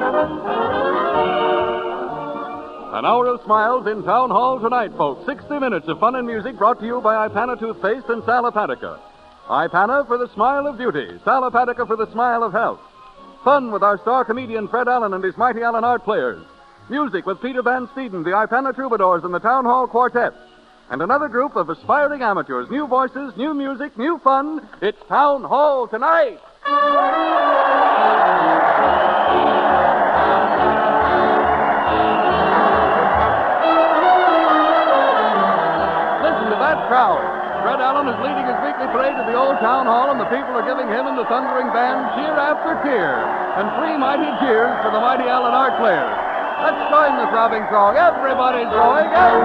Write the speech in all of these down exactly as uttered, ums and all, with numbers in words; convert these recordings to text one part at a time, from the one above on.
An hour of smiles in Town Hall tonight, folks. sixty minutes of fun and music brought to you by Ipana Toothpaste and Salopatica. Ipana for the smile of beauty. Salopatica for the smile of health. Fun with our star comedian Fred Allen and his Mighty Allen Art Players. Music with Peter Van Steeden, the Ipana Troubadours, and the Town Hall Quartet. And another group of aspiring amateurs. New voices, new music, new fun. It's Town Hall tonight. Listen to that crowd. Fred Allen is leading his weekly parade to the old town hall, and the people are giving him and the thundering band cheer after cheer. And three mighty cheers for the Mighty Allen Art Players. Let's join the throbbing song. Everybody's going.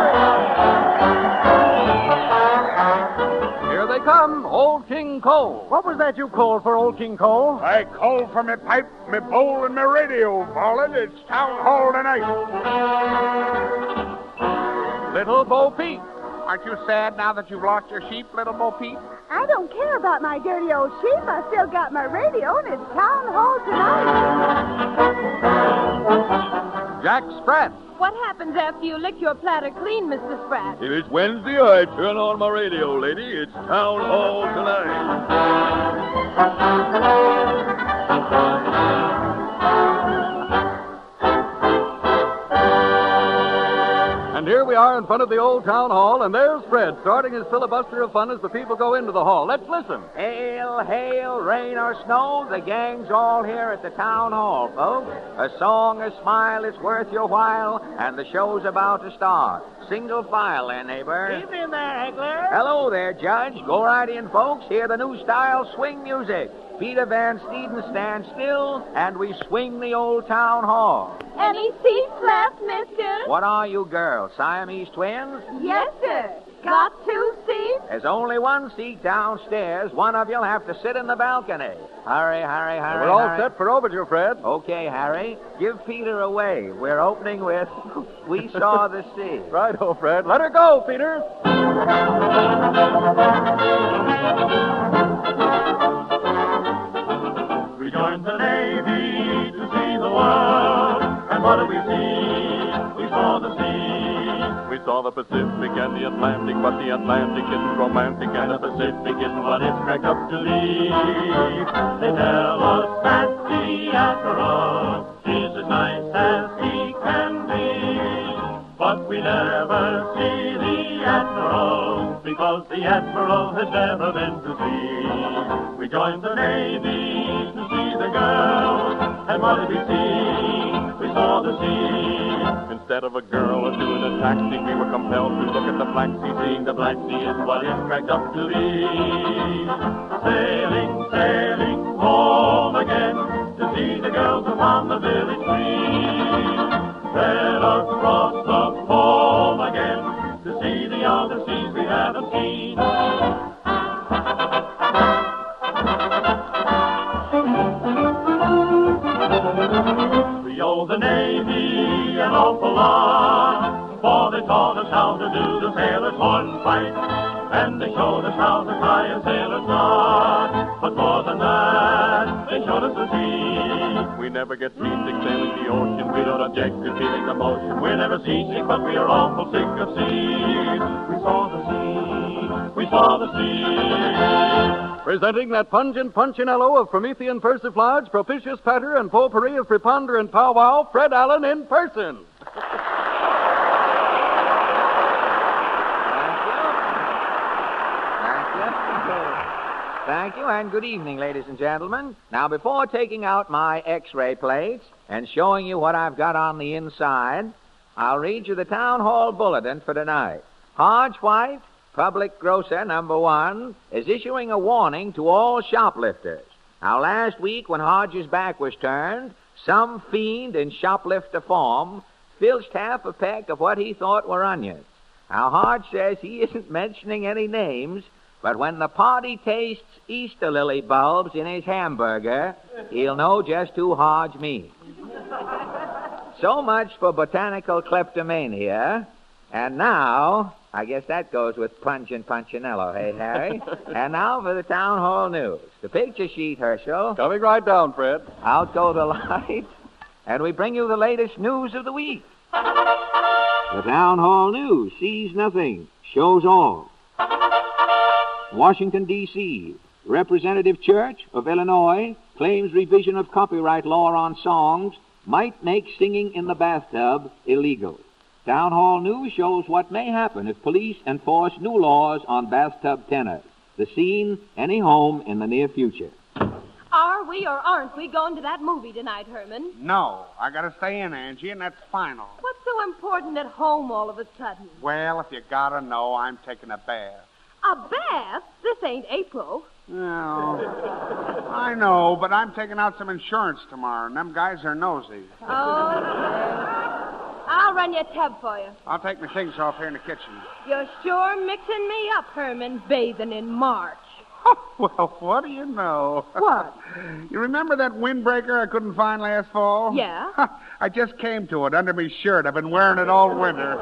Here they come, Old King Cole. What was that you called for, Old King Cole? I called for me pipe, me bowl, and me radio, Ballin'. It's Town Hall tonight. Little Bo Peep. Aren't you sad now that you've lost your sheep, little Bo Peep? I don't care about my dirty old sheep. I still got my radio, and it's Town Hall tonight. Jack Spratt. What happens after you lick your platter clean, Mister Spratt? If it's Wednesday, I turn on my radio, lady. It's Town Hall tonight. And here we are in front of the old town hall, and there's Fred starting his filibuster of fun as the people go into the hall. Let's listen. Hail, hail, rain or snow, the gang's all here at the town hall, folks. A song, a smile, it's worth your while, and the show's about to start. Single file there, neighbor. Evening there, Hegler. Hello there, Judge. Go right in, folks. Hear the new style swing music. Peter Van Steeden stands still, and we swing the old town hall. Any seats left, mister? What are you girls, Siamese twins? Yes, sir. Got two seats? There's only one seat downstairs. One of you'll have to sit in the balcony. Hurry, hurry, hurry, We're all hurry. set for overture, Fred. Okay, Harry. Give Peter away. We're opening with We Saw the Sea. Right-o, Fred. Let her go, Peter. We joined the Navy to see the world, and what did we see? We saw the sea. We saw the Pacific and the Atlantic, but the Atlantic isn't romantic, and the Pacific isn't what it's cracked up to be. They tell us that the Admiral is as nice as he can be, but we never see the Admiral, because the Admiral has never been to sea. We joined the Navy to see the girl, and what did we see? We saw the sea. Instead of a girl or two in a taxi, we were compelled to look at the Black Sea. Seeing the Black Sea is what it's cracked up to be. Sailing, sailing home again to see the girls upon the village green. Then across the home again to see the other seas we haven't seen. We owe the Navy an awful lot, for they taught us how to do the sailor's horn fight, and they showed us how to tie a sailor's knot. But more than that, they showed us the sea. We never get seasick sailing the ocean. We don't object to feeling the motion. We're never seasick, but we are awful sick of seas. We saw the sea. We saw the sea. Presenting that pungent punchinello of Promethean persiflage, propitious patter, and potpourri of preponderant powwow, Fred Allen in person. Thank you, and good evening, ladies and gentlemen. Now, before taking out my X-ray plates and showing you what I've got on the inside, I'll read you the Town Hall Bulletin for tonight. Hodge White, Public Grocer Number One, is issuing a warning to all shoplifters. Now, last week, when Hodge's back was turned, some fiend in shoplifter form filched half a peck of what he thought were onions. Now, Hodge says he isn't mentioning any names, but when the party tastes Easter lily bulbs in his hamburger, he'll know just who Hodge means. So much for botanical kleptomania. And now, I guess that goes with pungent punchinello, hey, Harry? And now for the Town Hall News. The picture sheet, Herschel. Coming right down, Fred. Out go the lights, and we bring you the latest news of the week. The Town Hall News sees nothing, shows all. Washington, D C Representative Church of Illinois claims revision of copyright law on songs might make singing in the bathtub illegal. Town Hall News shows what may happen if police enforce new laws on bathtub tenors. The scene, any home in the near future. Are we or aren't we going to that movie tonight, Herman? No, I gotta stay in, Angie, and that's final. What's so important at home all of a sudden? Well, if you gotta know, I'm taking a bath. A bath? This ain't April. No, I know, but I'm taking out some insurance tomorrow, and them guys are nosy. Oh, I'll run you a tub for you. I'll take my things off here in the kitchen. You're sure mixing me up, Herman, bathing in March. Well, what do you know? What? You remember that windbreaker I couldn't find last fall? Yeah. I just came to it under my shirt. I've been wearing it all winter.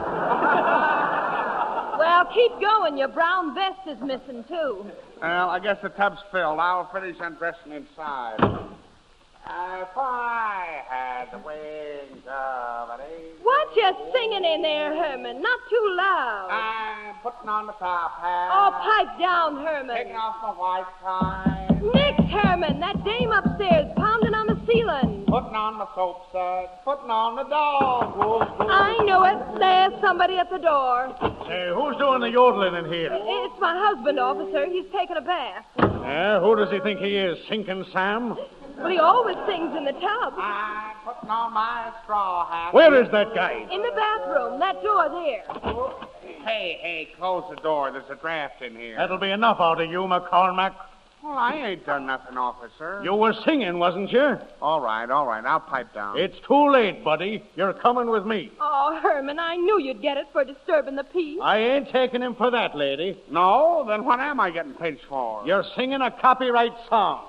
Well, keep going. Your brown vest is missing, too. Well, I guess the tub's filled. I'll finish undressing inside. If I had the wings of an angel... What you singing in there, Herman? Not too loud. I'm putting on the top hat. Oh, pipe down, Herman. Taking off my white tie. Nix, Herman. That dame upstairs pounding on the ceiling. Putting on my soap suds. Putting on the dog. Woof, woof. I know it. There's somebody at the door. Hey, who's doing the yodeling in here? It's my husband, officer. He's taking a bath. Uh, who does he think he is, Sinking Sam? Well, he always sings in the tub. I'm putting on my straw hat. Where is that guy? In the bathroom. That door there. Hey, hey, close the door. There's a draft in here. That'll be enough out of you, McCormack. Well, I ain't done nothing, officer. You were singing, wasn't you? All right, all right. I'll pipe down. It's too late, buddy. You're coming with me. Oh, Herman, I knew you'd get it for disturbing the peace. I ain't taking him for that, lady. No? Then what am I getting pinched for? You're singing a copyright song.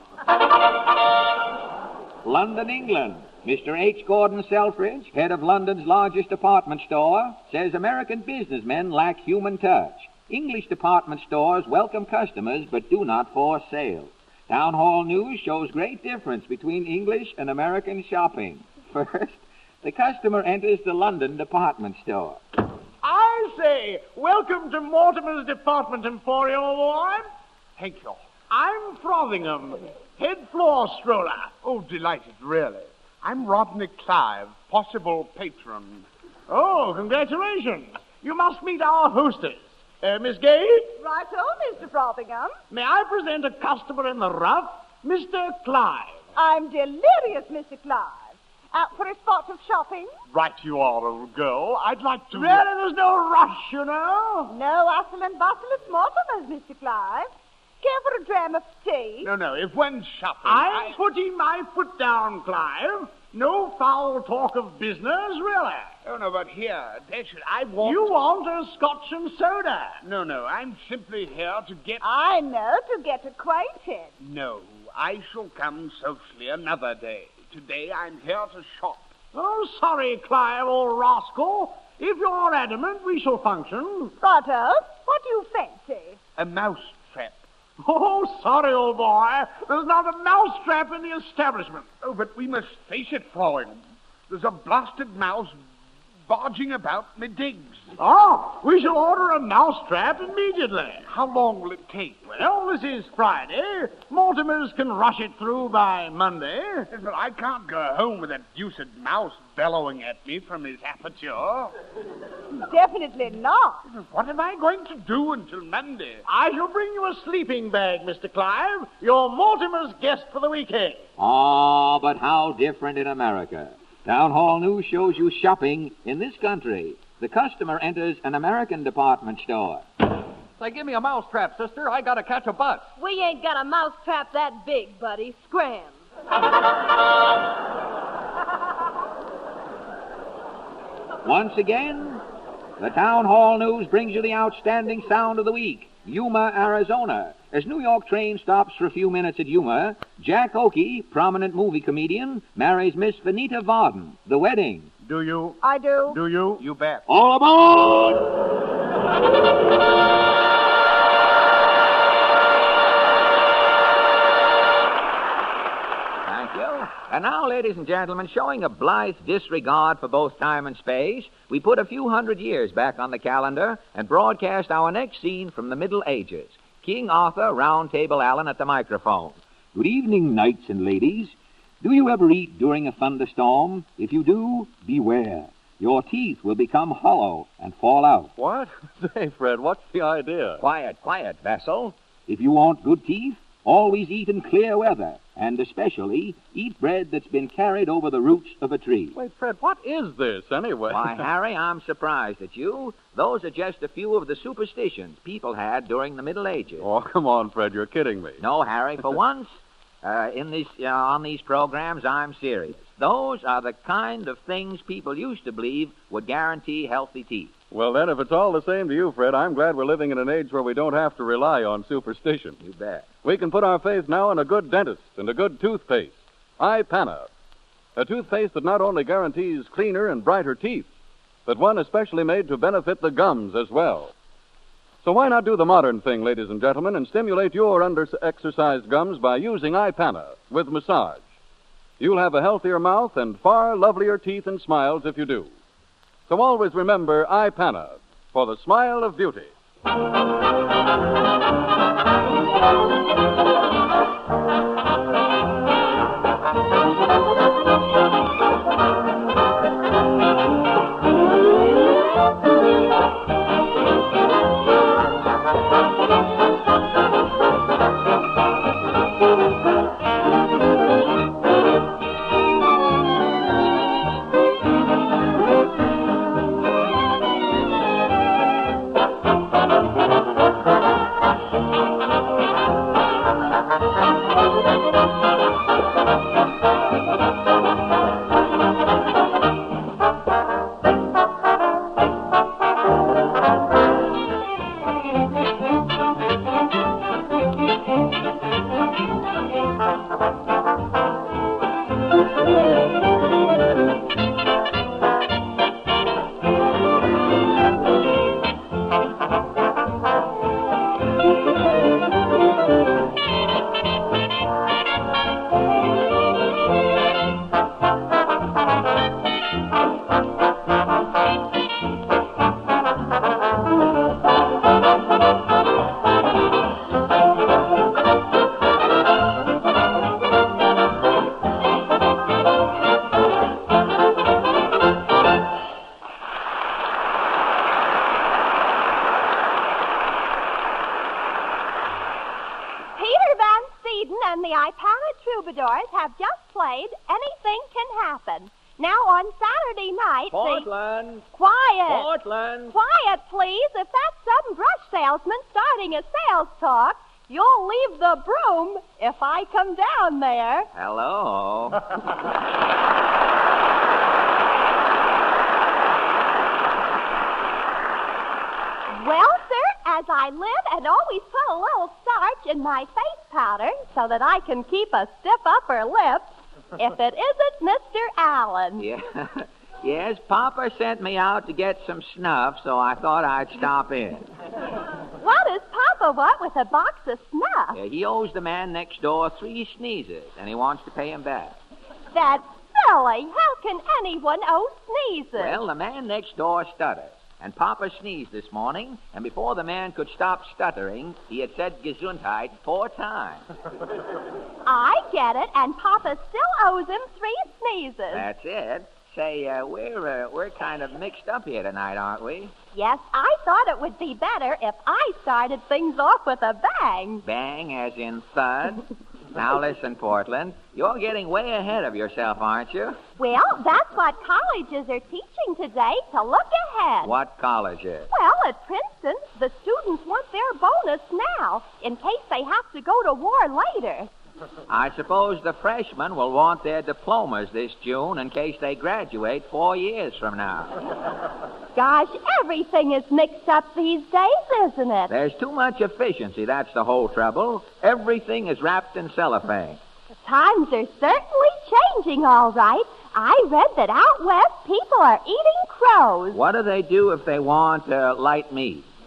London, England. Mister H. Gordon Selfridge, head of London's largest department store, says American businessmen lack human touch. English department stores welcome customers but do not force sales. Town Hall News shows great difference between English and American shopping. First, the customer enters the London department store. I say, welcome to Mortimer's Department Emporium, boy. Thank you. I'm Frothingham, head floor stroller. Oh, delighted, really. I'm Rodney Clive, possible patron. Oh, congratulations. You must meet our hostess. Uh, Miss Gay, Righto, Mister Frothingham. may I present a customer in the rough, Mister Clive? I'm delirious, Mister Clive. Out for a spot of shopping? Right you are, old girl. I'd like to... Really, there's no rush, you know. No hustle and bustle at Mortimer's, Mister Clive. Care for a dram of tea? No, no, if one's shopping... I'm I... putting my foot down, Clive. No foul talk of business, really. Oh, no, but here, Dasher, I want... You want a scotch and soda. No, no, I'm simply here to get... I know, to get acquainted. No, I shall come socially another day. Today I'm here to shop. Oh, sorry, Clive, old rascal. If you're adamant, we shall function. Righto, what do you fancy? A mouse trap. Oh, sorry, old boy. There's not a mousetrap in the establishment. Oh, but we must face it, Floyd. There's a blasted mouse barging about me digs. Oh, we shall order a mousetrap immediately. How long will it take? Well, this is Friday. Mortimer's can rush it through by Monday. But I can't go home with that deuced mouse bellowing at me from his aperture. Definitely not. What am I going to do until Monday? I shall bring you a sleeping bag, Mister Clive. You're Mortimer's guest for the weekend. Ah, but how different in America. Town Hall News shows you shopping in this country. The customer enters an American department store. Say, give me a mousetrap, sister. I gotta catch a bus. We ain't got a mousetrap that big, buddy. Scram. Once again, the Town Hall News brings you the outstanding sound of the week, Yuma, Arizona. As New York train stops for a few minutes at Yuma, Jack Oakey, prominent movie comedian, marries Miss Vanita Varden. The wedding. Do you? I do. Do you? You bet. All aboard! Thank you. And now, ladies and gentlemen, showing a blithe disregard for both time and space, we put a few hundred years back on the calendar and broadcast our next scene from the Middle Ages. King Arthur, Round Table Allen at the microphone. Good evening, knights and ladies. Do you ever eat during a thunderstorm? If you do, beware. Your teeth will become hollow and fall out. What? Say, Fred, what's the idea? Quiet, quiet, Vessel. If you want good teeth, always eat in clear weather, and especially eat bread that's been carried over the roots of a tree. Wait, Fred, what is this, anyway? Why, Harry, I'm surprised at you. Those are just a few of the superstitions people had during the Middle Ages. Oh, come on, Fred, you're kidding me. No, Harry, for once, uh, in these, uh, on these programs, I'm serious. Those are the kind of things people used to believe would guarantee healthy teeth. Well, then, if it's all the same to you, Fred, I'm glad we're living in an age where we don't have to rely on superstition. You bet. We can put our faith now in a good dentist and a good toothpaste. iPana. A toothpaste that not only guarantees cleaner and brighter teeth, but one especially made to benefit the gums as well. So why not do the modern thing, ladies and gentlemen, and stimulate your under-exercised gums by using iPana with massage? You'll have a healthier mouth and far lovelier teeth and smiles if you do. So always remember iPana for the smile of beauty. and the iPana Troubadours have just played Anything Can Happen. Now on Saturday night, Portland. The... Quiet. Portland. Quiet, please. If that's some brush salesman starting a sales talk, you'll leave the broom if I come down there. Hello. Well, sir, as I live and always put a little starch in my face powder so that I can keep a stiff upper lip, if it isn't Mister Allen. Yeah. Yes, Papa sent me out to get some snuff, so I thought I'd stop in. What does Papa want with a box of snuff? Yeah, he owes the man next door three sneezes, and he wants to pay him back. That's silly. How can anyone owe sneezes? Well, the man next door stutters. And Papa sneezed this morning, and before the man could stop stuttering, he had said Gesundheit four times. I get it, and Papa still owes him three sneezes. That's it. Say, uh, we're uh, we're kind of mixed up here tonight, aren't we? Yes, I thought it would be better if I started things off with a bang. Bang, as in thud? Now listen, Portland, you're getting way ahead of yourself, aren't you? Well, that's what colleges are teaching today, to look ahead. What colleges? Well, at Princeton, the students want their bonus now, in case they have to go to war later. I suppose the freshmen will want their diplomas this June in case they graduate four years from now. Gosh, everything is mixed up these days, isn't it? There's too much efficiency, that's the whole trouble. Everything is wrapped in cellophane. The times are certainly changing, all right. I read that out west people are eating crows. What do they do if they want uh, light meat?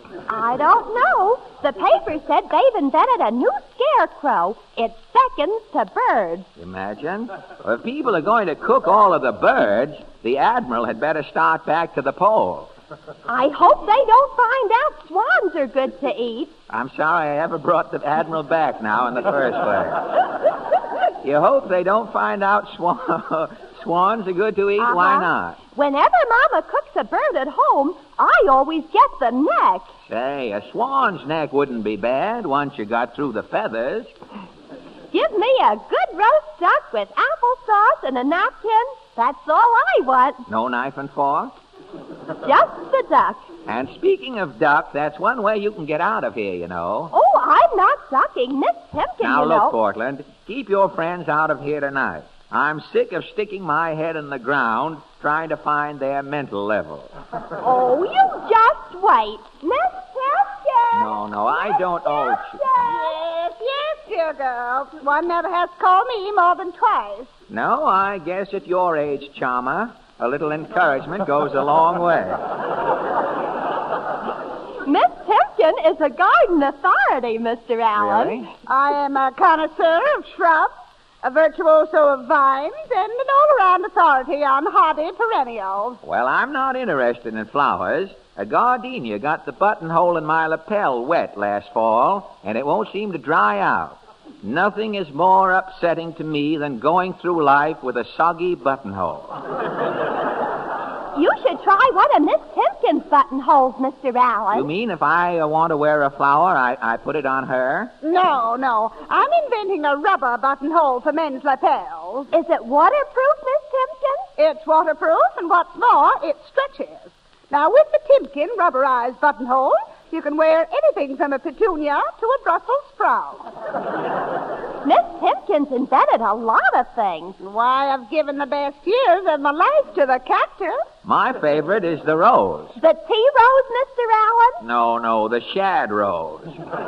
I don't know. The paper said they've invented a new scarecrow. It beckons to birds. Imagine. If people are going to cook all of the birds, the Admiral had better start back to the pole. I hope they don't find out swans are good to eat. I'm sorry I ever brought the Admiral back now in the first place. You hope they don't find out swan- swans are good to eat? Uh-huh. Why not? Whenever Mama cooks a bird at home, I always get the neck. Say, a swan's neck wouldn't be bad once you got through the feathers. Give me a good roast duck with applesauce and a napkin. That's all I want. No knife and fork? Just the duck. And speaking of duck, that's one way you can get out of here, you know. Oh, I'm not ducking. Miss Simpkin, Now, you look, know. Portland, keep your friends out of here tonight. I'm sick of sticking my head in the ground trying to find their mental level. Oh, you just wait. Miss Simpkin! No, no, I don't owe you. Yes, yes, dear girl. One never has called me more than twice. No, I guess at your age, Charmer, a little encouragement goes a long way. Miss Simpkin is a garden authority, Mister Allen. Really? I am a connoisseur of shrubs, a virtuoso of vines, and an all-around authority on hardy perennials. Well, I'm not interested in flowers. A gardenia got the buttonhole in my lapel wet last fall, and it won't seem to dry out. Nothing is more upsetting to me than going through life with a soggy buttonhole. You should try one of Miss Simpkin's buttonholes, Mister Allen. You mean if I uh, want to wear a flower, I, I put it on her? No, no. I'm inventing a rubber buttonhole for men's lapels. Is it waterproof, Miss Simpkin? It's waterproof, and what's more, it stretches. Now, with the Timpkin rubberized buttonhole, you can wear anything from a petunia to a Brussels sprout. Miss Simpkin's invented a lot of things. Why, I've given the best years of my life to the cactus. My favorite is the rose. The tea rose, Mister Allen? No, no, the shad rose.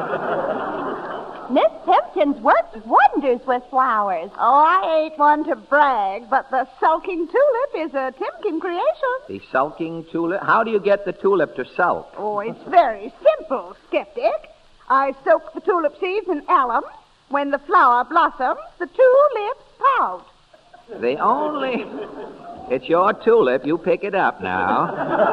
Miss Simpkin's works wonders with flowers. Oh, I ain't one to brag, but the sulking tulip is a Timpkin creation. The sulking tulip? How do you get the tulip to sulk? Oh, it's very simple, skeptic. I soak the tulip seeds in alum. When the flower blossoms, the tulips pout. The only... It's your tulip. You pick it up now.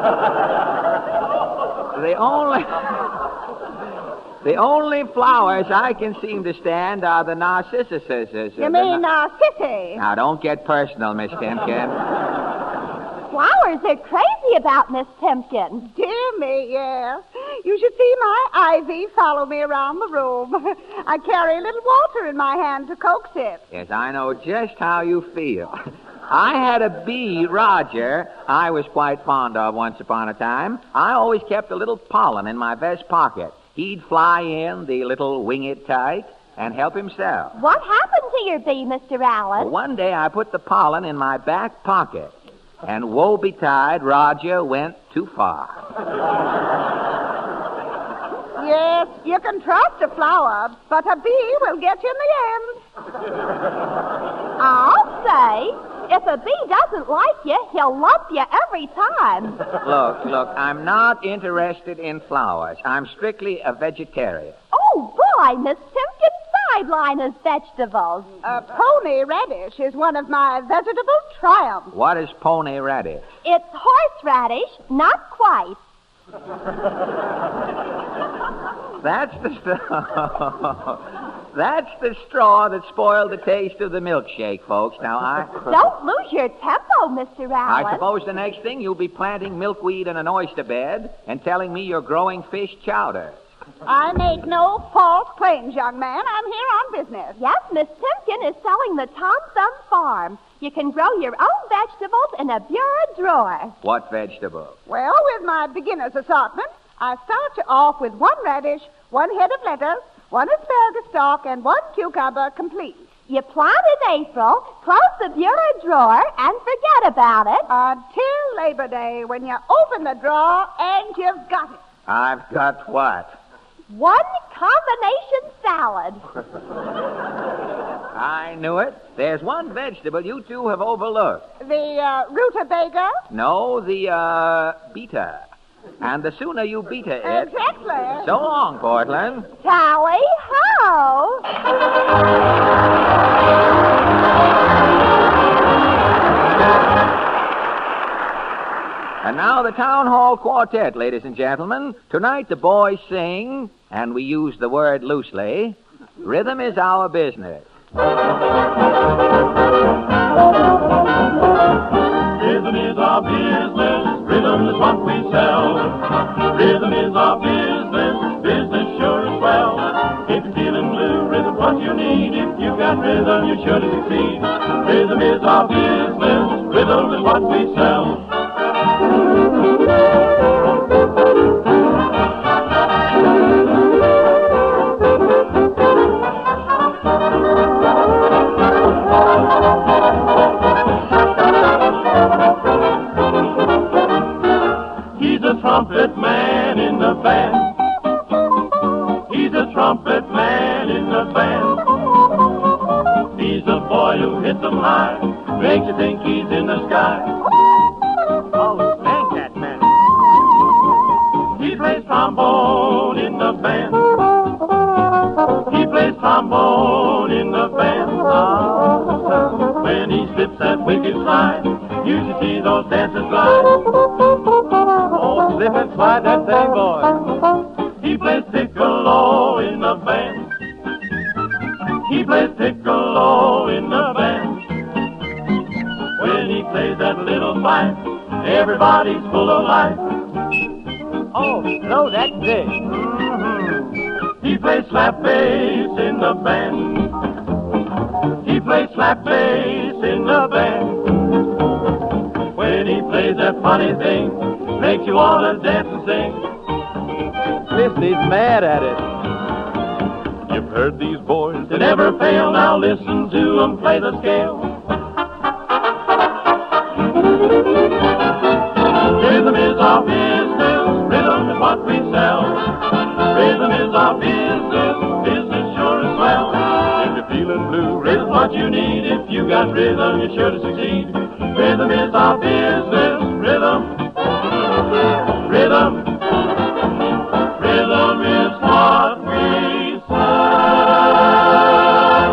The only... The only flowers I can seem to stand are the narcissuses. You mean narcissi? Now, don't get personal, Miss Timpkin. Flowers are crazy about Miss Timpkin. Dear me, yes. You should see my ivy follow me around the room. I carry a little water in my hand to coax it. Yes, I know just how you feel. I had a bee, Roger, I was quite fond of once upon a time. I always kept a little pollen in my vest pocket. He'd fly in, the little winged tyke, and help himself. What happened to your bee, Mister Allen? Well, one day I put the pollen in my back pocket, and woe betide, Roger went too far. Yes, you can trust a flower, but a bee will get you in the end. I'll say, if a bee doesn't like you, he'll lump you every time. Look, look, I'm not interested in flowers. I'm strictly a vegetarian. Oh, boy, Miss Timpkin's sideline is vegetables. A pony radish is one of my vegetable triumphs. What is pony radish? It's horseradish, not quite. That's the straw. That's the straw that spoiled the taste of the milkshake, folks. Now, I... Don't lose your tempo, Mister Allen. I suppose the next thing you'll be planting milkweed in an oyster bed and telling me you're growing fish chowder. I make no false claims, young man. I'm here on business. Yes, Miss Timpkin is selling the Tom Thumb Farm. You can grow your own vegetables in a bureau drawer. What vegetable? Well, with my beginner's assortment, I start you off with one radish, one head of lettuce, one asparagus stalk, and one cucumber complete. You plant in April, close the bureau drawer, and forget about it. Until Labor Day, when you open the drawer and you've got it. I've got what? One combination salad. I knew it. There's one vegetable you two have overlooked. The uh, rutabaga? No, the, uh, beta. And the sooner you beat her, Ed. Exactly. So long, Portland. Tally ho! And now the Town Hall Quartet, ladies and gentlemen. Tonight the boys sing, and we use the word loosely, rhythm is our business. Rhythm is our business, rhythm is what we sell. Rhythm is our business, business sure as well. If you're feeling blue, rhythm's what you need. If you got rhythm, you're sure to succeed. Rhythm is our business, rhythm is what we sell. He's a trumpet man in the band. He's a trumpet man in the band. He's a boy who hits 'em high, makes you think he's in the sky. Oh, thank that man. He plays trombone in the band. He plays trombone in the band. Oh, when he slips that wicked slide, you should see those dancers glide. Oh, slip and slide that thing, boy. He plays piccolo in the band. He plays piccolo in the band. When he plays that little fife, everybody's full of life. Oh, no, that's it. Mm-hmm. He plays slap bass in the band. He plays slap bass in the band. When he plays that funny thing, makes you want to dance and sing. Listy's mad at it. You've heard these boys that never fail. Now listen to them play the scale. Rhythm is our business, rhythm is what we sell. Rhythm is our business, business sure as well. If you're feeling blue, rhythm's what you need. If you got rhythm, you're sure to succeed. Rhythm is our business, rhythm, rhythm, rhythm is what we sell.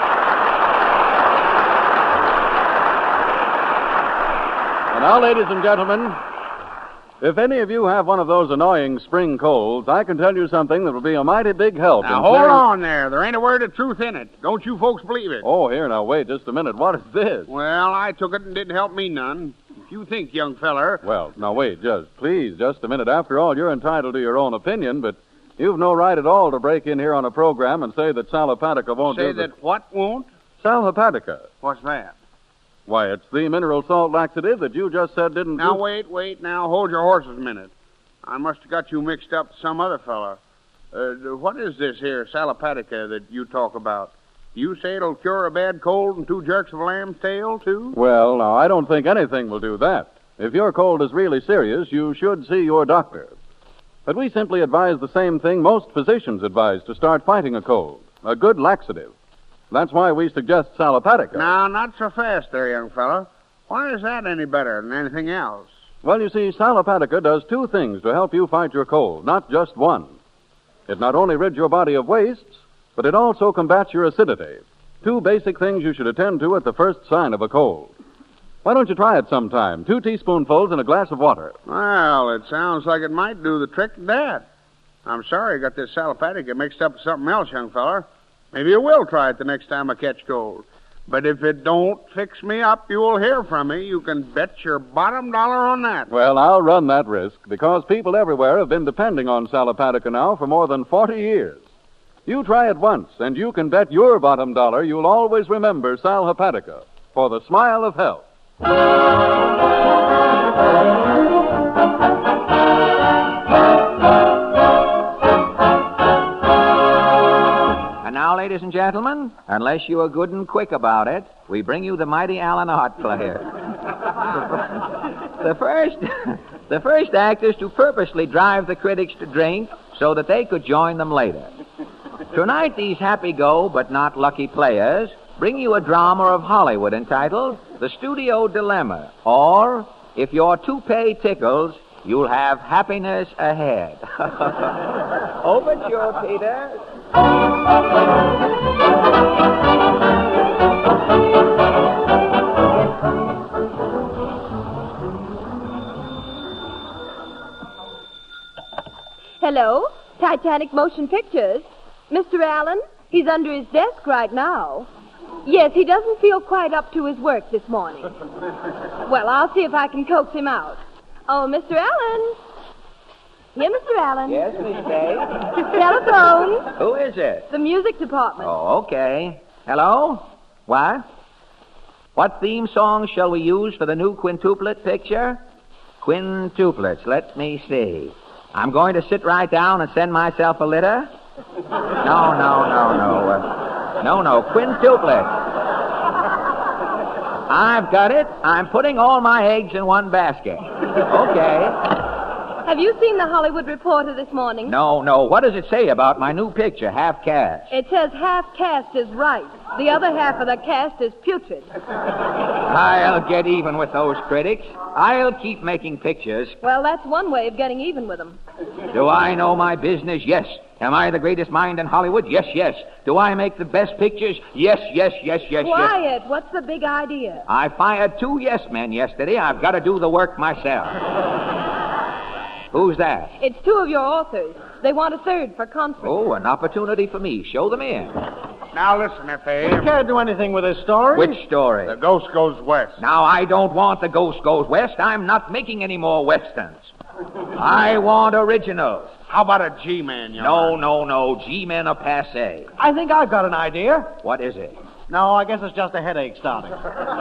And now, ladies and gentlemen, if any of you have one of those annoying spring colds, I can tell you something that will be a mighty big help. Now, in hold clearing- on there. There ain't a word of truth in it. Don't you folks believe it? Oh, here, now, wait just a minute. What is this? Well, I took it and didn't help me none. If you think, young feller... Well, now, wait, just, please, just a minute. After all, you're entitled to your own opinion, but you've no right at all to break in here on a program and say that Sal Hepatica won't Say do the... that what won't? Sal Hepatica. What's that? Why, it's the mineral salt laxative that you just said didn't Now, do... wait, wait. Now, hold your horses a minute. I must have got you mixed up with some other fella. Uh, what is this here Sal Hepatica that you talk about? You say it'll cure a bad cold and two jerks of lamb's tail, too? Well, now, I don't think anything will do that. If your cold is really serious, you should see your doctor. But we simply advise the same thing most physicians advise to start fighting a cold. A good laxative. That's why we suggest Sal Hepatica. Now, not so fast there, young fella. Why is that any better than anything else? Well, you see, Sal Hepatica does two things to help you fight your cold, not just one. It not only rids your body of wastes, but it also combats your acidity. Two basic things you should attend to at the first sign of a cold. Why don't you try it sometime? Two teaspoonfuls in a glass of water. Well, it sounds like it might do the trick to that. I'm sorry I got this Sal Hepatica mixed up with something else, young feller. Maybe you will try it the next time I catch cold. But if it don't fix me up, you will hear from me. You can bet your bottom dollar on that. Well, I'll run that risk, because people everywhere have been depending on Sal Hepatica now for more than forty years. You try it once, and you can bet your bottom dollar you'll always remember Sal Hepatica for the smile of health. And now, ladies and gentlemen, unless you are good and quick about it, we bring you the mighty Alan Hart player. the first, the first act is to purposely drive the critics to drink so that they could join them later. Tonight, these happy-go but not lucky players bring you a drama of Hollywood entitled The Studio Dilemma, or If Your Toupee Tickles, You'll have happiness ahead. Overture, Peter. Hello, Titanic Motion Pictures. Mister Allen, he's under his desk right now. Yes, he doesn't feel quite up to his work this morning. Well, I'll see if I can coax him out. Oh, Mister Allen. Here, Mister Allen. Yes, Miss Day? Telephone. Who is it? The music department. Oh, okay. Hello? What? What theme song shall we use for the new quintuplet picture? Quintuplets. Let me see. I'm going to sit right down and send myself a litter? No, no, no, no. Uh, no, no. Quintuplet. I've got it. I'm putting all my eggs in one basket. Okay. Have you seen the Hollywood Reporter this morning? No, no. What does it say about my new picture, Half Cast? It says half cast is right. The other half of the cast is putrid. I'll get even with those critics. I'll keep making pictures. Well, that's one way of getting even with them. Do I know my business? Yes. Am I the greatest mind in Hollywood? Yes, yes. Do I make the best pictures? Yes, yes, yes, yes, Quiet. yes. What's the big idea? I fired two yes men yesterday. I've got to do the work myself. Who's that? It's two of your authors. They want a third for conference. Oh, an opportunity for me. Show them in. Now listen, F A. You can't do anything with this story. Which story? The Ghost Goes West. Now, I don't want the Ghost Goes West. I'm not making any more westerns. I want originals. How about a G-Man, young No, man? no, no. G-men are passé. I think I've got an idea. What is it? No, I guess it's just a headache starting.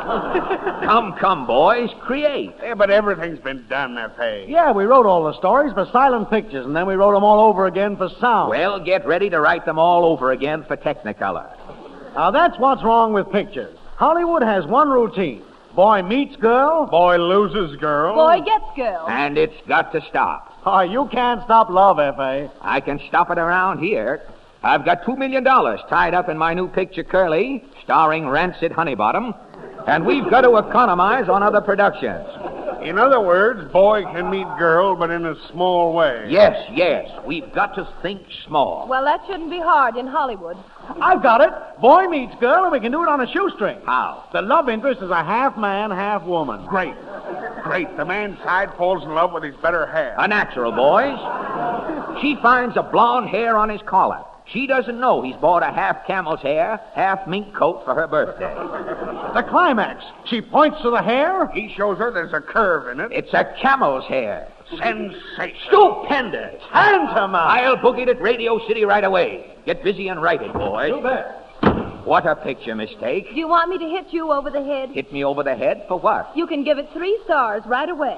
Come, come, boys. Create. Yeah, but everything's been done, F A. Yeah, we wrote all the stories for silent pictures, and then we wrote them all over again for sound. Well, get ready to write them all over again for Technicolor. Now, that's what's wrong with pictures. Hollywood has one routine. Boy meets girl. Boy loses girl. Boy gets girl. And it's got to stop. Oh, you can't stop love, F A. I can stop it around here. I've got two million dollars tied up in my new picture, Curly, starring Rancid Honeybottom, and we've got to economize on other productions. In other words, boy can meet girl, but in a small way. Yes, yes, we've got to think small. Well, that shouldn't be hard in Hollywood. I've got it. Boy meets girl, and we can do it on a shoestring. How? The love interest is a half man, half woman. Great. Great. The man's side falls in love with his better half. A natural, boys. She finds a blonde hair on his collar. She doesn't know he's bought a half camel's hair, half mink coat for her birthday. The climax. She points to the hair. He shows her there's a curve in it. It's a camel's hair. Sensation. Stupendous. Tantamount. I'll book it at Radio City right away. Get busy and write it, boys. You bet. What a picture mistake. Do you want me to hit you over the head? Hit me over the head for what? You can give it three stars right away.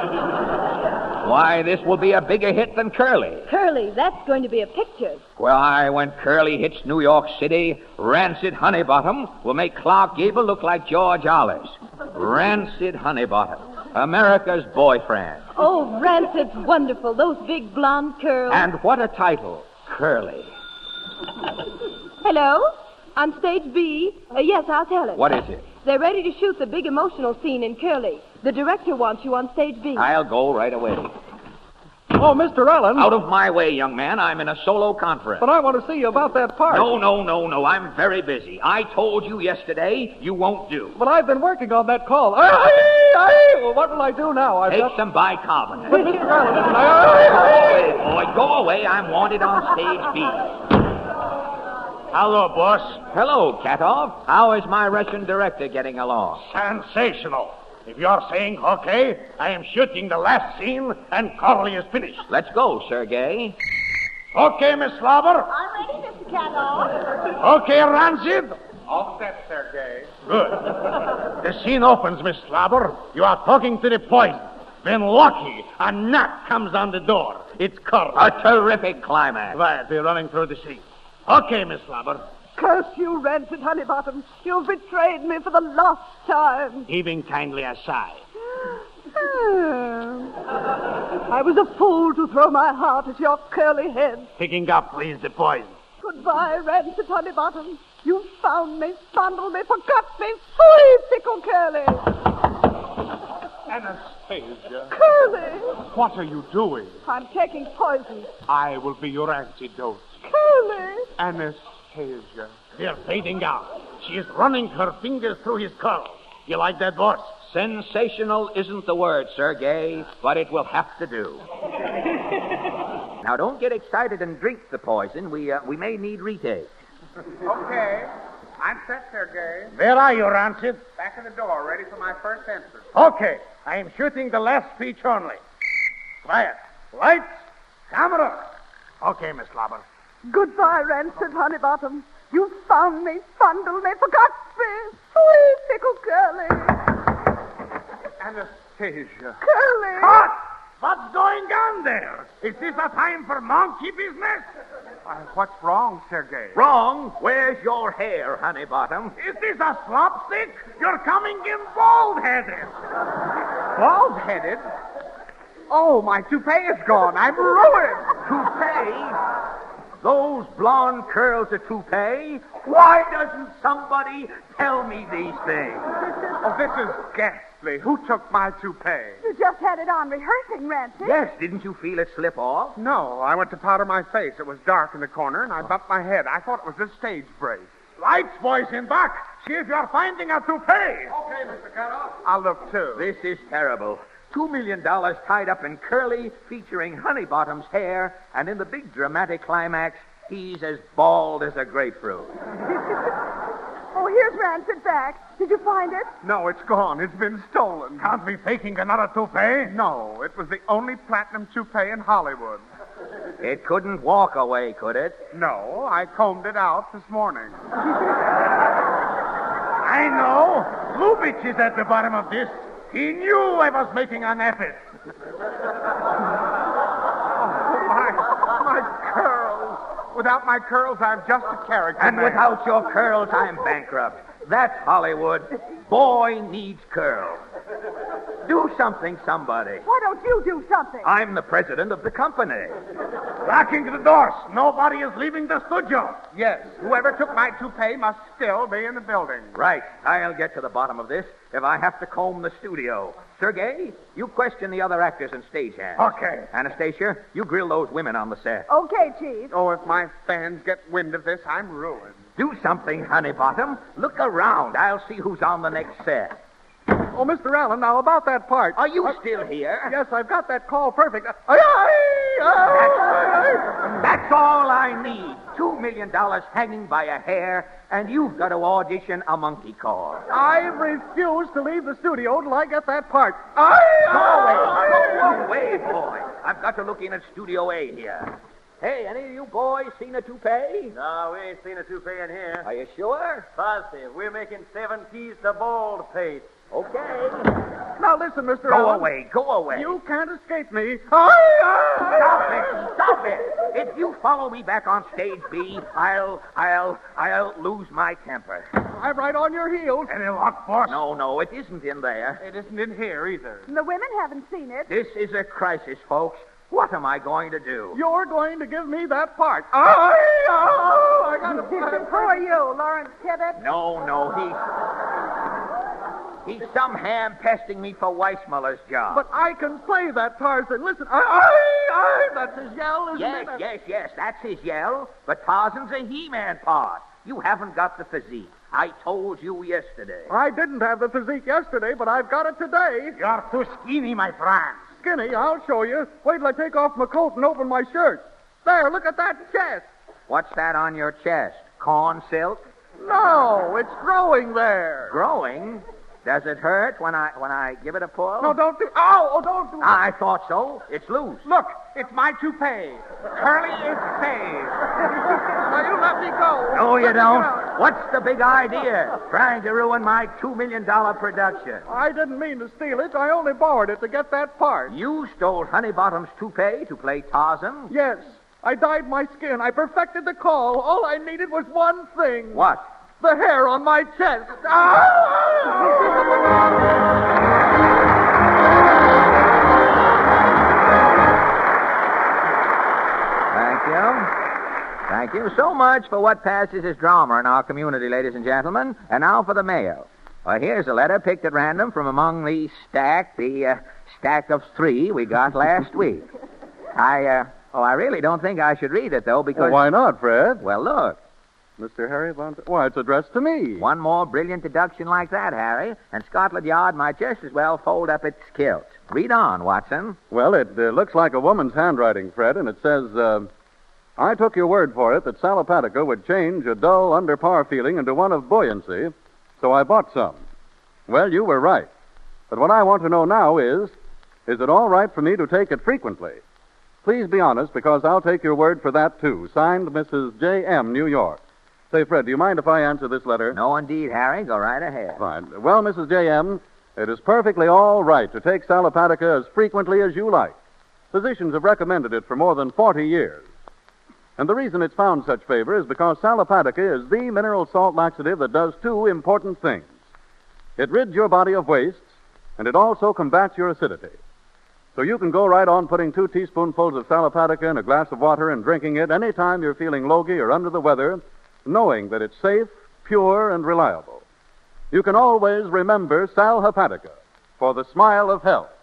Why, this will be a bigger hit than Curly. Curly, that's going to be a picture. Why, when Curly hits New York City, Rancid Honeybottom will make Clark Gable look like George Olives. Rancid Honeybottom, America's boyfriend. Oh, Rancid's wonderful. Those big blonde curls. And what a title, Curly. Hello? On stage B? Uh, yes, I'll tell it. What is it? They're ready to shoot the big emotional scene in Curly. The director wants you on stage B. I'll go right away. Oh, Mister Allen. Out of my way, young man. I'm in a solo conference. But I want to see you about that part. No, no, no, no. I'm very busy. I told you yesterday you won't do. But I've been working on that call. Aye, aye, aye. Well, what will I do now? I've Take got... some bicarbonate. But, Mister Allen, listen, I... Aye, aye, Go away, boy. Go away. I'm wanted on stage B. Hello, boss. Hello, Katov. How is my Russian director getting along? Sensational. If you're saying okay, I am shooting the last scene and Carly is finished. Let's go, Sergei. Okay, Miss Slobber. I'm ready, Mister Caddo. Okay, Rancid. All set, Sergei. Good. The scene opens, Miss Slobber. You are talking to the poison. Then lucky, a knock comes on the door. It's Carly. A terrific climax. Right, we're running through the scene. Okay, Miss Slobber. Curse you, Rancid Honeybottom. You've betrayed me for the last time. Heaving kindly a sigh. I was a fool to throw my heart at your curly head. Picking up, please, the poison. Goodbye, Rancid Honeybottom. You found me, fondled me, forgot me. Flee, fickle curly. And Anastasia, Curly! what are you doing? I'm taking poison. I will be your antidote. Curly! Anastasia. They're fading out. She is running her fingers through his curls. You like that, boss? Sensational isn't the word, Sergei, but it will have to do. Now, don't get excited and drink the poison. We uh, we may need retake. Okay. I'm set, Sergei. Where are you, Rancid? Back in the door, ready for my first entrance. Okay. I am shooting the last speech only. Quiet. Lights. Camera. Okay, Miss Lobber. Goodbye, Rancid Honeybottom. You found me, fondled me, forgot me. Sweet little Curly. Anastasia. Curly! Cut! What's going on there? Is this a time for monkey business? Uh, what's wrong, Sergei? Wrong. Where's your hair, Honeybottom? Is this a slopstick? You're coming in bald-headed. Bald-headed? Oh, my toupee is gone. I'm ruined. Toupee? Those blonde curls are toupee? Why doesn't somebody tell me these things? Oh, this is ghastly. Who took my toupee? You just had it on rehearsing, Rancid. Yes, didn't you feel it slip off? No, I went to powder my face. It was dark in the corner, and I bumped my head. I thought it was a stage break. Lights, boys, in back. See if you're finding a toupee. Okay, Mister Cutoff. I'll look, too. This is terrible. Two million dollars tied up in curly, featuring Honeybottom's hair, and in the big dramatic climax, he's as bald as a grapefruit. Oh, here's Rancid back. Did you find it? No, it's gone. It's been stolen. Can't be faking another toupee. No, it was the only platinum toupee in Hollywood. It couldn't walk away, could it? No, I combed it out this morning. I know. Lubitsch is at the bottom of this. He knew I was making an effort. Oh, my, my curls. Without my curls, I'm just a character. And man. without your curls, I'm bankrupt. That's Hollywood. Boy needs curls. Do something, somebody. Why don't you do something? I'm the president of the company. Locking the doors. Nobody is leaving the studio. Yes, whoever took my toupee must still be in the building. Right. I'll get to the bottom of this if I have to comb the studio. Sergei, you question the other actors and stagehands. Okay. Anastasia, you grill those women on the set. Okay, Chief. Oh, if my fans get wind of this, I'm ruined. Do something, Honeybottom. Look around. I'll see who's on the next set. Oh, Mister Allen, now about that part. Are you Uh, still here? Yes, I've got that call perfect. Uh, aye, aye, aye. That's all I need. Two million dollars hanging by a hair, and you've got to audition a monkey call. I refuse to leave the studio till I get that part. Aye, Go aye. away. Go away, boy. I've got to look in at Studio A here. Hey, any of you boys seen a toupee? No, we ain't seen a toupee in here. Are you sure? Positive. We're making seven keys to bald pate. Okay. Now listen, Mister Go Allen. away. Go away. You can't escape me. Aye, aye. Stop it! Stop it! If you follow me back on stage B, I'll, I'll, I'll lose my temper. I'm right on your heels. Any luck, boss? No, no, it isn't in there. It isn't in here either. The women haven't seen it. This is a crisis, folks. What am I going to do? You're going to give me that part. Aye, aye. I got to Who are you, Lawrence Tibbett? No, no, he's... He's some ham pesting me for Weissmuller's job. But I can play that Tarzan. Listen, aye, aye, aye. That's his yell, isn't Yes, it? yes, yes, that's his yell. But Tarzan's a He-Man part. You haven't got the physique. I told you yesterday. I didn't have the physique yesterday, but I've got it today. You're too skinny, my friend. Skinny, I'll show you. Wait till I take off my coat and open my shirt. There, look at that chest. What's that on your chest? Corn silk? No, it's growing there. Growing? Does it hurt when I when I give it a pull? No, don't do... Ow! Oh, don't do... I thought so. It's loose. Look, it's my toupee. Curly is saved. Now, you let me go. No, you Let me don't. out. What's the big idea? Trying to ruin my two million dollars production. I didn't mean to steal it. I only borrowed it to get that part. You stole Honeybottom's toupee to play Tarzan? Yes. I dyed my skin. I perfected the call. All I needed was one thing. What? The hair on my chest. Thank you. Thank you so much for what passes as drama in our community, ladies and gentlemen. And now for the mail. Well, here's a letter picked at random from among the stack, the uh, stack of three we got last week. I, uh, oh, I really don't think I should read it, though, because... Well, why not, Fred? Well, look. Mister Harry Von... Why, it's addressed to me. One more brilliant deduction like that, Harry, and Scotland Yard might just as well fold up its kilts. Read on, Watson. Well, it uh, looks like a woman's handwriting, Fred, and it says, uh, I took your word for it that Salopatica would change a dull, under-par feeling into one of buoyancy, so I bought some. Well, you were right. But what I want to know now is, is it all right for me to take it frequently? Please be honest, because I'll take your word for that, too. Signed, Missus J M, New York. Say, Fred, do you mind if I answer this letter? No, indeed, Harry. Go right ahead. Fine. Well, Missus J M, it is perfectly all right to take Salopatica as frequently as you like. Physicians have recommended it for more than forty years. And the reason it's found such favor is because Salopatica is the mineral salt laxative that does two important things. It rids your body of wastes, and it also combats your acidity. So you can go right on putting two teaspoonfuls of Salopatica in a glass of water and drinking it any time you're feeling logy or under the weather, knowing that it's safe, pure, and reliable. You can always remember Sal Hepatica for the smile of health.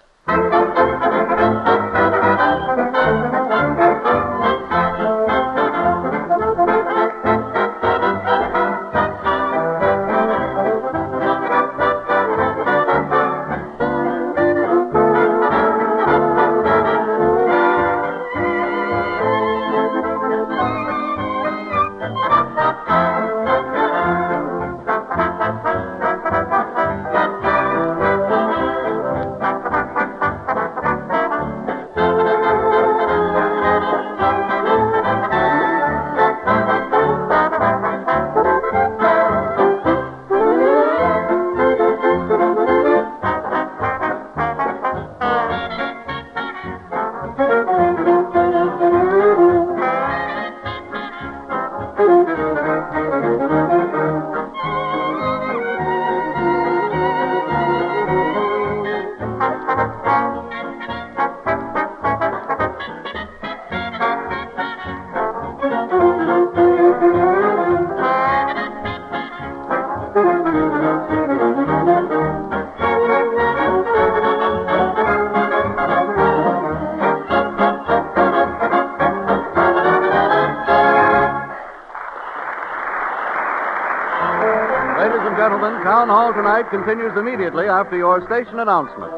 Ladies and gentlemen, Town Hall tonight continues immediately after your station announcement.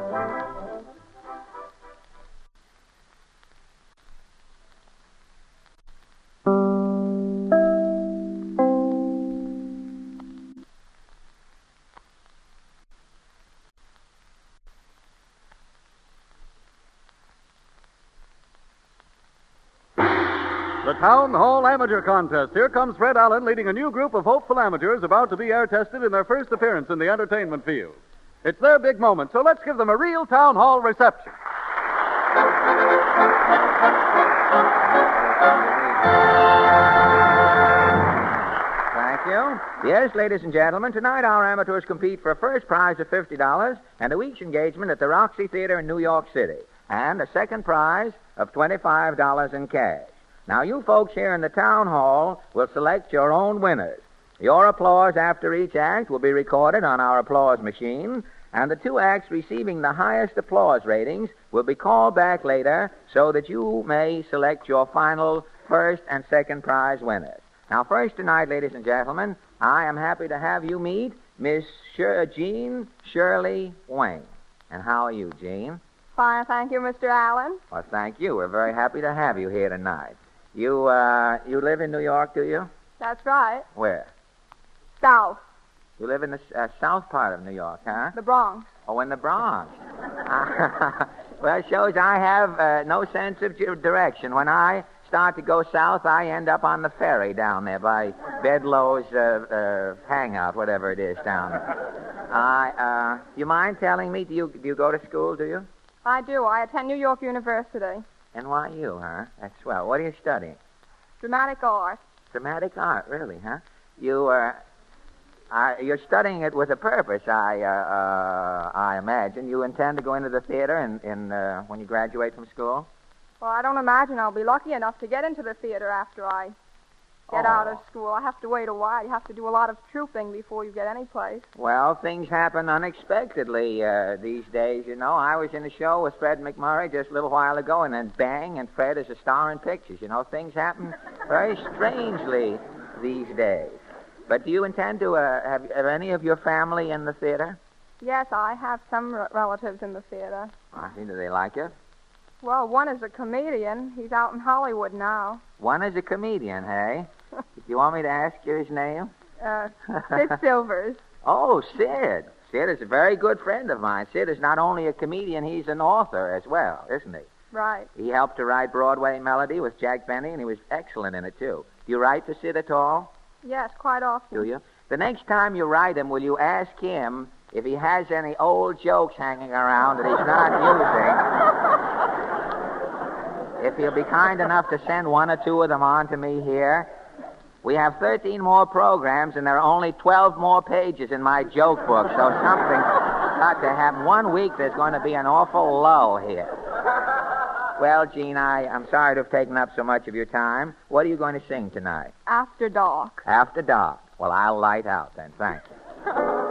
The Town Hall Amateur Contest. Here comes Fred Allen leading a new group of hopeful amateurs about to be air-tested in their first appearance in the entertainment field. It's their big moment, so let's give them a real Town Hall reception. Thank you. Yes, ladies and gentlemen, tonight our amateurs compete for a first prize of fifty dollars and a week's engagement at the Roxy Theater in New York City, and a second prize of twenty-five dollars in cash. Now, you folks here in the town hall will select your own winners. Your applause after each act will be recorded on our applause machine, and the two acts receiving the highest applause ratings will be called back later so that you may select your final first and second prize winners. Now, first tonight, ladies and gentlemen, I am happy to have you meet Miss Sh- Jean Shirley Wayne. And how are you, Jean? Fine, thank you, Mister Allen. Well, thank you. We're very happy to have you here tonight. You, uh, you live in New York, do you? That's right. Where? South. You live in the uh, south part of New York, huh? The Bronx. Oh, in the Bronx. Well, it shows I have uh, no sense of direction. When I start to go south, I end up on the ferry down there by Bedloe's uh, uh, hangout, whatever it is down there. I, uh, you mind telling me, do you, do you go to school, do you? I do. I attend New York University. N Y U, huh? That's swell. What are you studying? Dramatic art. Dramatic art, really, huh? You, uh, uh you're studying it with a purpose, I, uh, uh, I imagine. You intend to go into the theater in, in uh, when you graduate from school? Well, I don't imagine I'll be lucky enough to get into the theater after I get Oh. out of school. I have to wait a while. You have to do a lot of trooping before you get any place. Well, things happen unexpectedly uh, these days, you know. I was in a show with Fred McMurray just a little while ago, and then bang, and Fred is a star in pictures. You know, things happen very strangely these days. But do you intend to uh, have, have any of your family in the theater? Yes, I have some r- relatives in the theater. I see. Do they like you? Well, one is a comedian. He's out in Hollywood now. One is a comedian, hey? Do you want me to ask you his name? Uh, Sid Silvers. Oh, Sid. Sid is a very good friend of mine. Sid is not only a comedian, he's an author as well, isn't he? Right. He helped to write Broadway Melody with Jack Benny, and he was excellent in it, too. Do you write for Sid at all? Yes, quite often. Do you? The next time you write him, will you ask him if he has any old jokes hanging around that he's not using? If he'll be kind enough to send one or two of them on to me here. We have thirteen more programs, and there are only twelve more pages in my joke book, so something's got to happen. One week there's going to be an awful lull here. Well, Gene, I, I'm sorry to have taken up so much of your time. What are you going to sing tonight? After Dark. After Dark. Well, I'll light out then. Thank you.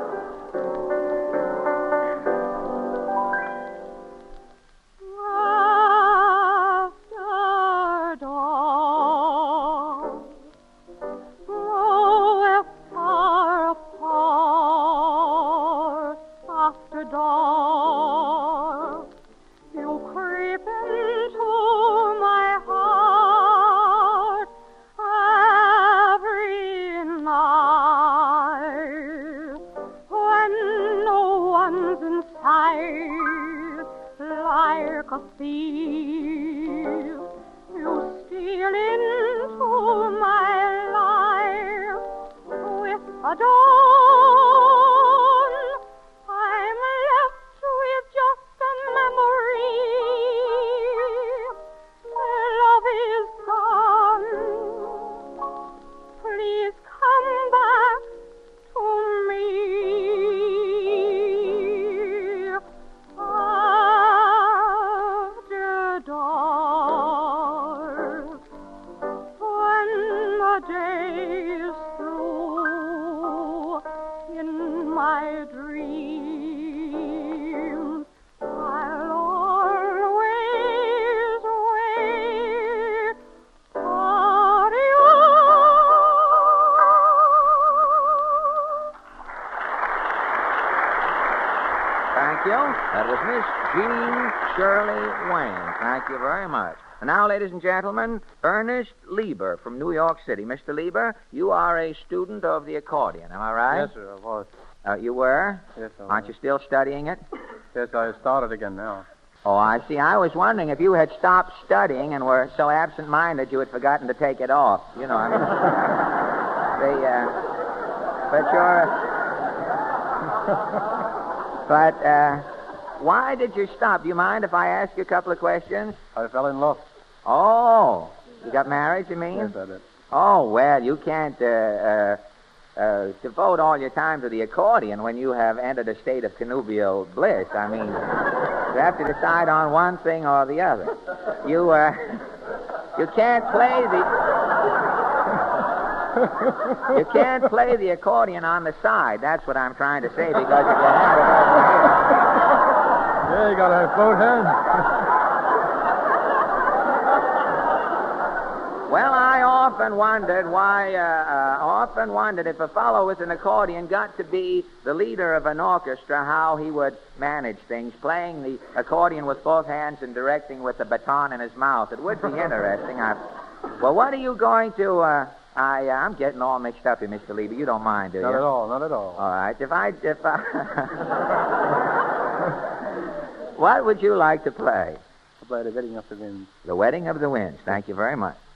Like a thief, you steal into my life with a dawn. I'm left with just a memory. Love is gone. Please come back to me. My dreams, I'll always wait for you. Thank you. That was Miss Jean Shirley Wayne. Thank you very much. And now, ladies and gentlemen, Ernest Lieber from New York City. Mister Lieber, you are a student of the accordion, am I right? Yes, sir, I was. Uh, you were? Yes, I was. Aren't you still studying it? Yes, I started again now. Oh, I see. I was wondering if you had stopped studying and were so absent-minded you had forgotten to take it off. You know, I mean, the, uh, but you're, but, uh, why did you stop? Do you mind if I ask you a couple of questions? I fell in love. Oh, you got married, you mean? Yes, I did. Oh, well, you can't, uh, uh, Uh, devote all your time to the accordion when you have entered a state of connubial bliss. I mean, you have to decide on one thing or the other. You, uh, you can't play the... You can't play the accordion on the side. That's what I'm trying to say, because if you have it over here... Yeah, you gotta have both hands. Well, I often wondered why, uh, uh, often wondered if a fellow with an accordion got to be the leader of an orchestra, how he would manage things, playing the accordion with both hands and directing with the baton in his mouth. It would be interesting. I... Well, what are you going to... Uh, I, uh, I'm getting all mixed up here, Mister Lieber. You don't mind, do you? Not at all, not at all. All right. If I... If I... What would you like to play? I play The Wedding of the Winds. The Wedding of the Winds. Thank you very much.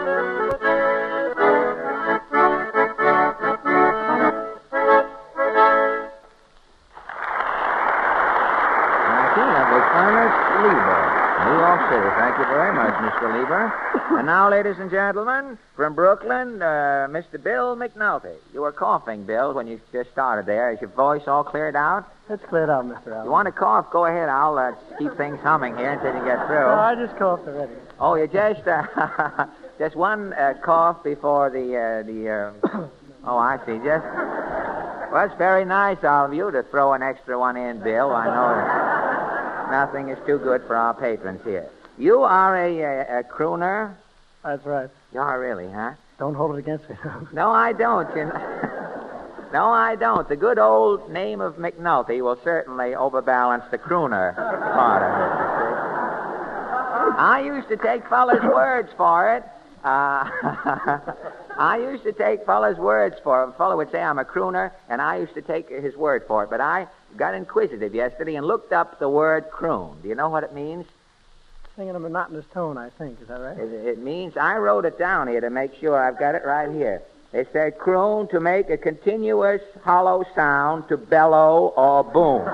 Thank you very much, Mister Lieber. And now, ladies and gentlemen, from Brooklyn, uh, Mister Bill McNulty. You were coughing, Bill, when you just started there. Is your voice all cleared out? It's cleared out, Mister Allen. You want to cough? Go ahead. I'll uh, keep things humming here until you get through. No, I just coughed already. Oh, you just uh, just one uh, cough before the uh, the. Uh... Oh, I see. Just. Well, it's very nice of you to throw an extra one in, Bill. I know that nothing is too good for our patrons here. You are a, a, a crooner? That's right. You are really, huh? Don't hold it against me. No, I don't. You know. No, I don't. The good old name of McNulty will certainly overbalance the crooner part of it, you see. I used to take fellas' words for it. Uh, I used to take fellas' words for it. A fellow would say I'm a crooner, and I used to take his word for it. But I got inquisitive yesterday and looked up the word croon. Do you know what it means? Singing a monotonous tone, I think. Is that right? It, it means, I wrote it down here to make sure I've got it right here. It said croon, to make a continuous hollow sound, to bellow or boom.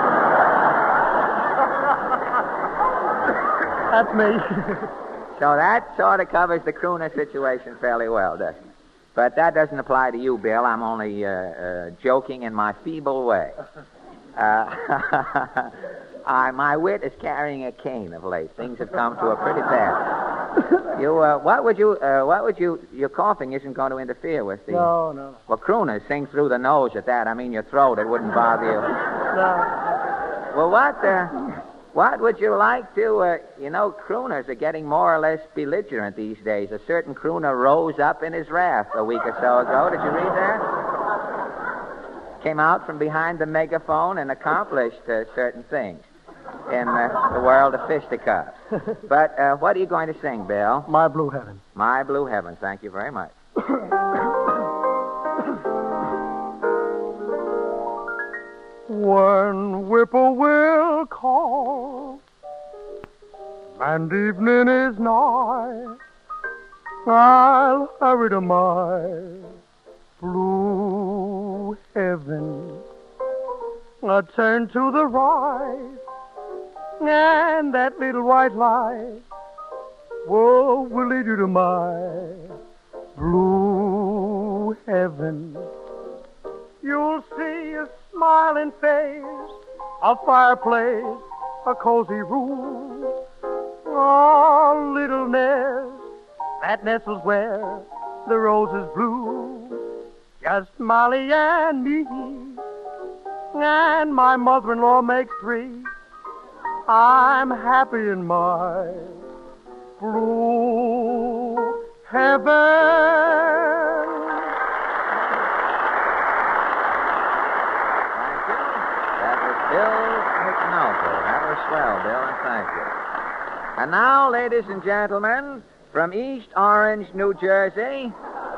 That's me. So that sort of covers the crooner situation fairly well, doesn't it? But that doesn't apply to you, Bill. I'm only uh, uh, joking in my feeble way. Uh, I, my wit is carrying a cane of late. Things have come to a pretty bad. You, uh, what would you, uh, what would you, your coughing isn't going to interfere with the... No, no. Well, crooners sing through the nose at that. I mean, your throat, it wouldn't bother you. No. Well, what, uh, what would you like to, uh, you know, crooners are getting more or less belligerent these days. A certain crooner rose up in his wrath a week or so ago. Did you read that? Came out from behind the megaphone and accomplished uh, certain things in uh, the world of fisticuffs. But uh, what are you going to sing, Bill? My Blue Heaven. My Blue Heaven. Thank you very much. When whippoorwill call and evening is nigh, I'll hurry to my blue heaven. I turn to the right, and that little white light, whoa, will lead you to my blue heaven. You'll see a smiling face, a fireplace, a cozy room, a little nest that nestles where the roses bloom. Just Molly and me, and my mother-in-law makes three. I'm happy in my blue heaven. Bill McNulty. That was swell, Bill, and thank you. And now, ladies and gentlemen, from East Orange, New Jersey,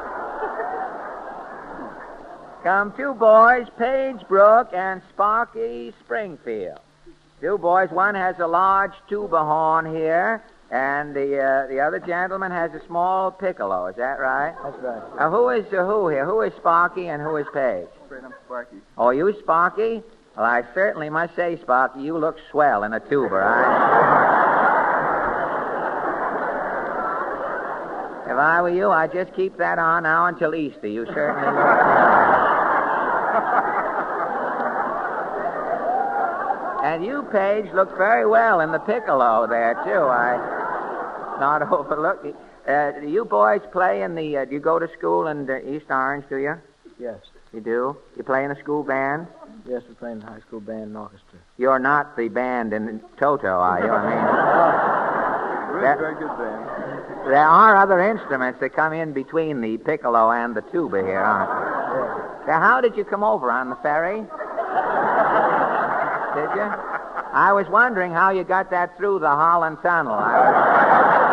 come two boys, Paige Brook and Sparky Springfield. Two boys, one has a large tuba horn here, and the uh, the other gentleman has a small piccolo. Is that right? That's right. Uh, who is uh, who here? Who is Sparky and who is Paige? I'm Sparky. Oh, you Sparky? Well, I certainly must say, Sparky, you look swell in a tuba. I... If I were you, I'd just keep that on now until Easter. You certainly look And you, Paige, look very well in the piccolo there, too. I not overlook it. Uh, do you boys play in the... Uh, do you go to school in uh, East Orange, do you? Yes. You do? You play in a school band? Yes, we're playing high school band and orchestra. You're not the band in Toto, are you? I mean, We're a very good band. There are other instruments that come in between the piccolo and the tuba here, aren't there? Now, how did you come over on the ferry? Did you? I was wondering how you got that through the Holland Tunnel. I was...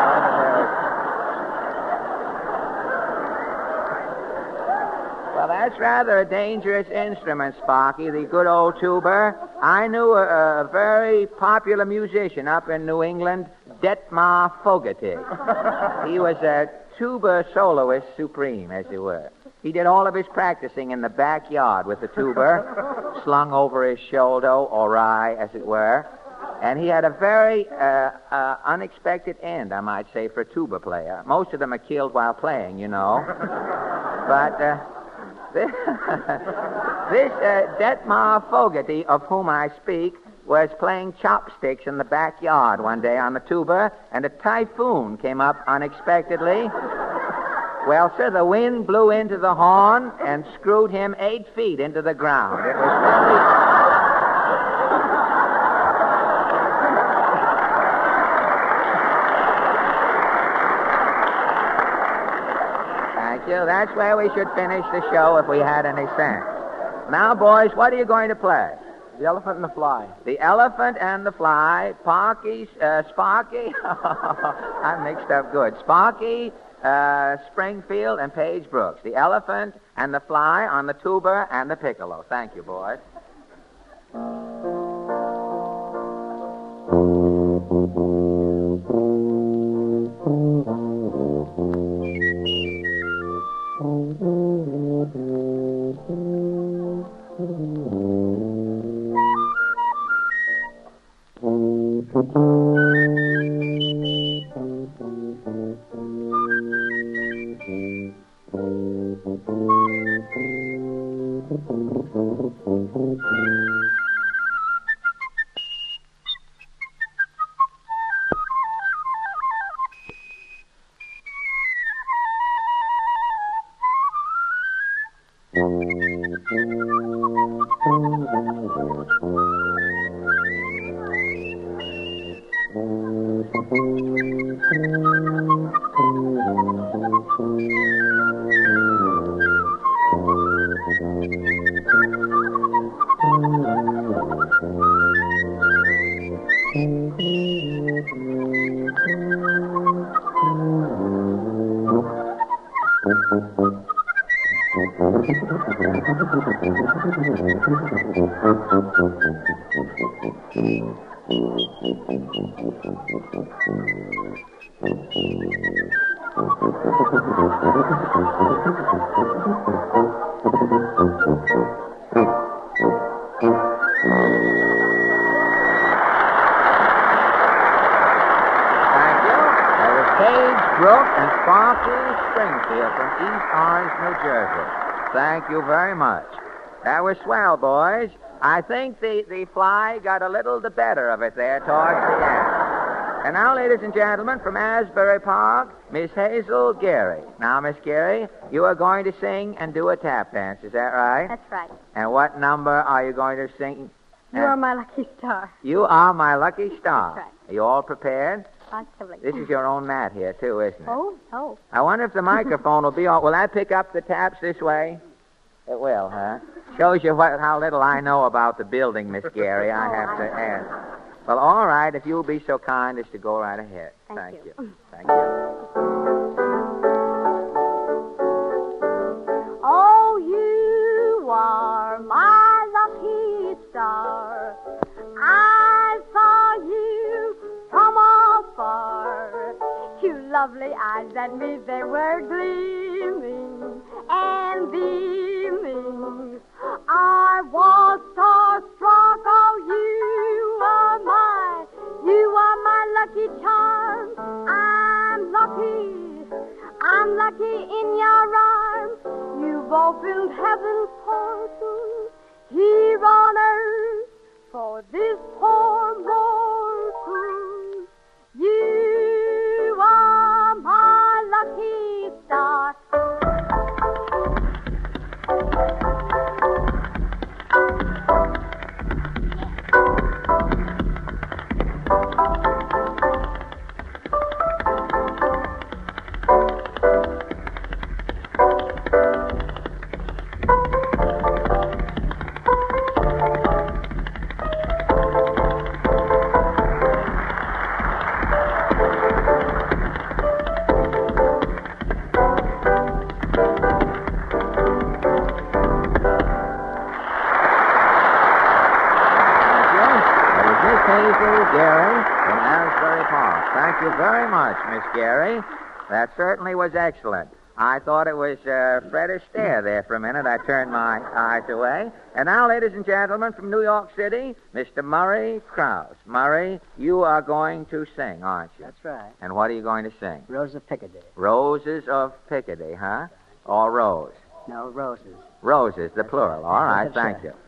Well, that's rather a dangerous instrument, Sparky, the good old tuba. I knew a, a very popular musician up in New England, Detmar Fogarty. He was a tuba soloist supreme, as it were. He did all of his practicing in the backyard with the tuba slung over his shoulder, or eye, as it were. And he had a very uh, uh, unexpected end, I might say, for a tuba player. Most of them are killed while playing, you know. But uh, this, this uh, Detmar Fogarty, of whom I speak, was playing chopsticks in the backyard one day on the tuba, and a typhoon came up unexpectedly. Well, sir, the wind blew into the horn and screwed him eight feet into the ground. It was really... Thank you. That's where we should finish the show if we had any sense. Now, boys, what are you going to play? The Elephant and the Fly. The Elephant and the Fly, Parky, uh, Sparky, I'm mixed up good. Sparky, uh, Springfield, and Page Brooks. The Elephant and the Fly on the tuba and the piccolo. Thank you, boys. Thank you very much. That was swell, boys. I think the, the Fly got a little the better of it there towards the end. And now, ladies and gentlemen, from Asbury Park, Miss Hazel Gary. Now, Miss Gary, you are going to sing and do a tap dance. Is that right? That's right. And what number are you going to sing? You are my lucky star. You are my lucky star. That's right. Are you all prepared? Positively. This is your own mat here, too, isn't it? Oh, oh. I wonder if the microphone will be on. Will I pick up the taps this way? It will, huh? Shows you what, how little I know about the building, Miss Gary. I have to ask. Well, all right, if you'll be so kind as to go right ahead. Thank, Thank you. you. Thank you. Oh, you are my lucky star. I saw you from afar. Your lovely eyes at me, they were gleaming and beaming. I was starstruck. Oh, you are my, you are my lucky charm. I'm lucky, I'm lucky in your arms. You've opened heaven's portal here on earth for this poor mortal. You are my lucky star. you very much, Miss Gary. That certainly was excellent. I thought it was uh, Fred Astaire there for a minute. I turned my eyes away. And now, ladies and gentlemen, from New York City, Mister Murray Krause. Murray, you are going to sing, aren't you? That's right. And what are you going to sing? Rose of Piccadilly. Roses of Piccadilly, huh? Or rose? No, roses. Roses, the plural. All right, That's thank right. you.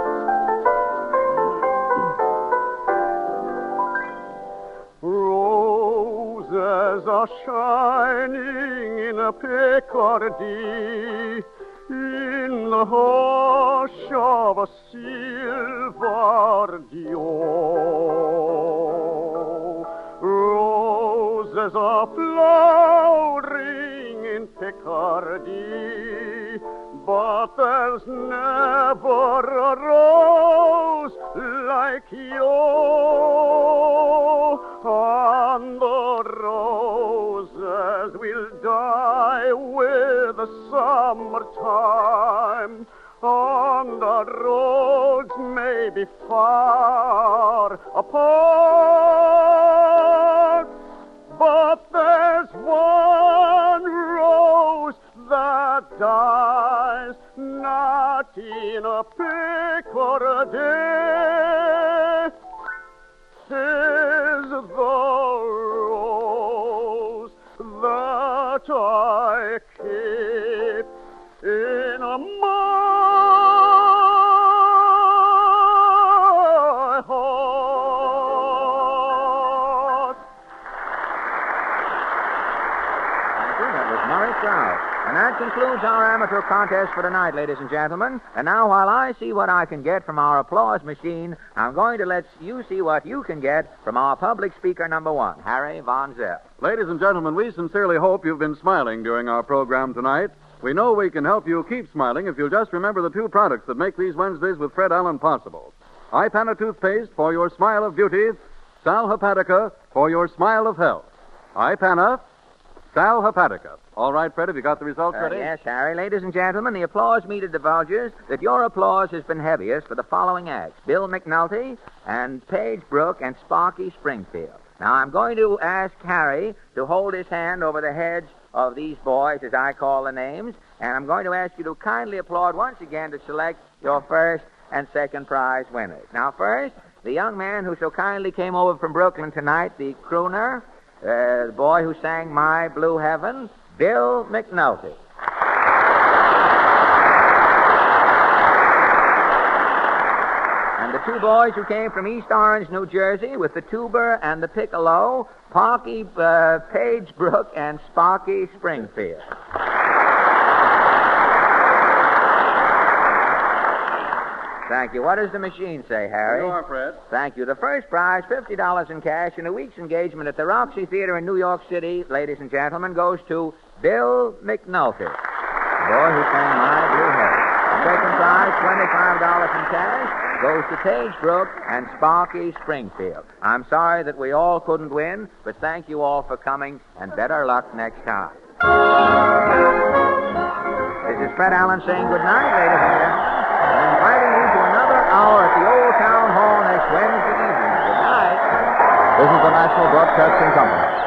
Roses are shining in a Picardy, in the hush of a silver dew. Roses are flowering in Picardy, but there's never a rose like you. And the roses will die with the summertime, and the roads may be far apart, but there's one rose that dies not in a Picardy. 'Tis the rose that I keep in my heart. Thank you. That was Murray Krause. And that concludes our amateur contest for tonight, ladies and gentlemen. And now, while I see what I can get from our applause machine, I'm going to let you see what you can get from our public speaker number one, Harry Von Zepp. Ladies and gentlemen, we sincerely hope you've been smiling during our program tonight. We know we can help you keep smiling if you'll just remember the two products that make these Wednesdays with Fred Allen possible. Ipana toothpaste for your smile of beauty, Sal Hepatica for your smile of health. Ipana, Sal Hepatica. All right, Fred, have you got the results Uh, ready? yes, Harry. Ladies and gentlemen, the applause meter divulges that your applause has been heaviest for the following acts: Bill McNulty and Paige Brooke and Sparky Springfield. Now, I'm going to ask Harry to hold his hand over the heads of these boys, as I call the names, and I'm going to ask you to kindly applaud once again to select your first and second prize winners. Now, first, the young man who so kindly came over from Brooklyn tonight, the crooner, uh, the boy who sang My Blue Heaven, Bill McNulty. And the two boys who came from East Orange, New Jersey, with the tuba and the piccolo, Parky uh, Paige Brooke and Sparky Springfield. Thank you. What does the machine say, Harry? You are, Fred. Thank you. The first prize, fifty dollars in cash and a week's engagement at the Roxy Theater in New York City, ladies and gentlemen, goes to Bill McNulty, the boy who sang My Blue Heaven. The second prize, twenty-five dollars in cash, goes to Paige Brooke and Sparky Springfield. I'm sorry that we all couldn't win, but thank you all for coming, and better luck next time. This is Fred Allen saying good night, ladies and gentlemen, and inviting you to another hour at the Old Town Hall next Wednesday evening. Good night. This is the National Broadcasting Company.